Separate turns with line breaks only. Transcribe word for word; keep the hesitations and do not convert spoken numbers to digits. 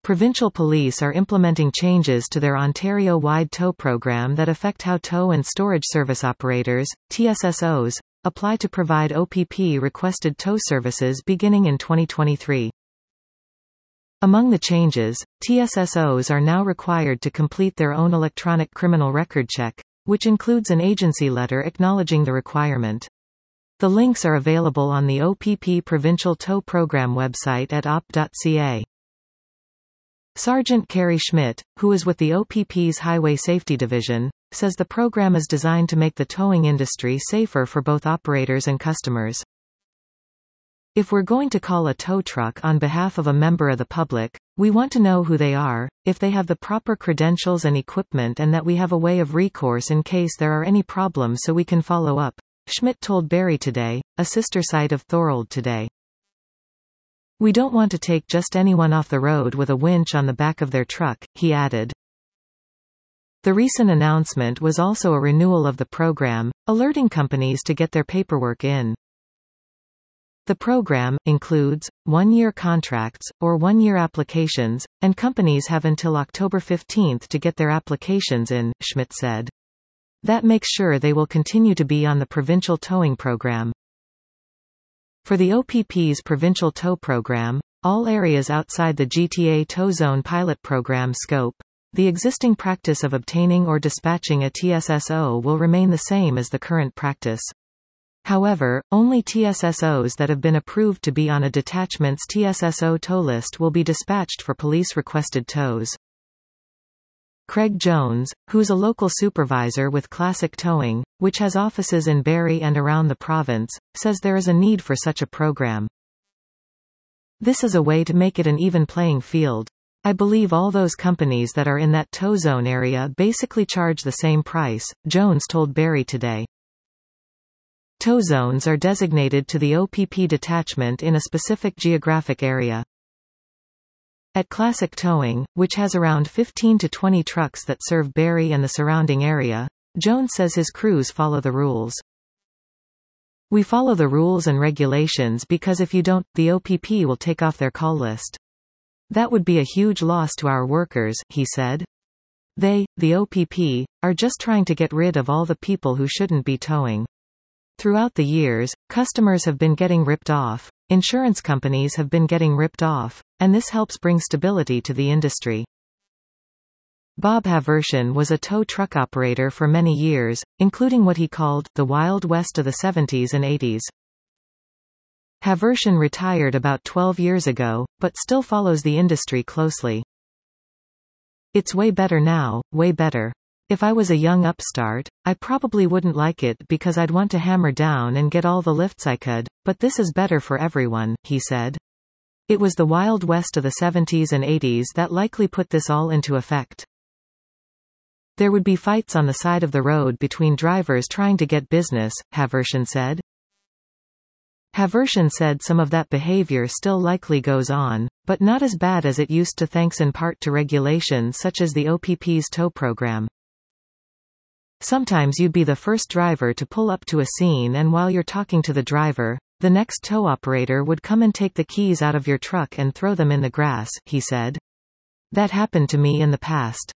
Provincial police are implementing changes to their Ontario-wide tow program that affect how tow and storage service operators, T S S Os, apply to provide O P P-requested tow services beginning in twenty twenty-three. Among the changes, T S S Os are now required to complete their own electronic criminal record check, which includes an agency letter acknowledging the requirement. The links are available on the O P P Provincial Tow Program website at o p dot c a. Sergeant Carrie Schmidt, who is with the O P P's Highway Safety Division, says the program is designed to make the towing industry safer for both operators and customers. If we're going to call a tow truck on behalf of a member of the public, we want to know who they are, if they have the proper credentials and equipment, and that we have a way of recourse in case there are any problems so we can follow up, Schmidt told Barrie Today, a sister site of Thorold Today. We don't want to take just anyone off the road with a winch on the back of their truck, he added. The recent announcement was also a renewal of the program, alerting companies to get their paperwork in. The program includes one-year contracts, or one-year applications, and companies have until October fifteenth to get their applications in, Schmidt said. That makes sure they will continue to be on the provincial towing program. For the O P P's provincial tow program, all areas outside the G T A Tow Zone pilot program scope, the existing practice of obtaining or dispatching a T S S O will remain the same as the current practice. However, only T S S Os that have been approved to be on a detachment's T S S O tow list will be dispatched for police-requested tows. Craig Jones, who's a local supervisor with Classic Towing, which has offices in Barrie and around the province, says there is a need for such a program. This is a way to make it an even playing field. I believe all those companies that are in that tow zone area basically charge the same price, Jones told Barrie Today. Tow zones are designated to the O P P detachment in a specific geographic area. At Classic Towing, which has around fifteen to twenty trucks that serve Barrie and the surrounding area, Jones says his crews follow the rules. We follow the rules and regulations because if you don't, the O P P will take off their call list. That would be a huge loss to our workers, he said. They, the O P P, are just trying to get rid of all the people who shouldn't be towing. Throughout the years, customers have been getting ripped off, insurance companies have been getting ripped off, and this helps bring stability to the industry. Bob Havershon was a tow truck operator for many years, including what he called the Wild West of the seventies and eighties. Havershon retired about twelve years ago, but still follows the industry closely. It's way better now, way better. If I was a young upstart, I probably wouldn't like it because I'd want to hammer down and get all the lifts I could, but this is better for everyone, he said. It was the Wild West of the seventies and eighties that likely put this all into effect. There would be fights on the side of the road between drivers trying to get business, Havershon said. Havershon said some of that behavior still likely goes on, but not as bad as it used to thanks in part to regulations such as the O P P's tow program. Sometimes you'd be the first driver to pull up to a scene, and while you're talking to the driver, the next tow operator would come and take the keys out of your truck and throw them in the grass, he said. That happened to me in the past.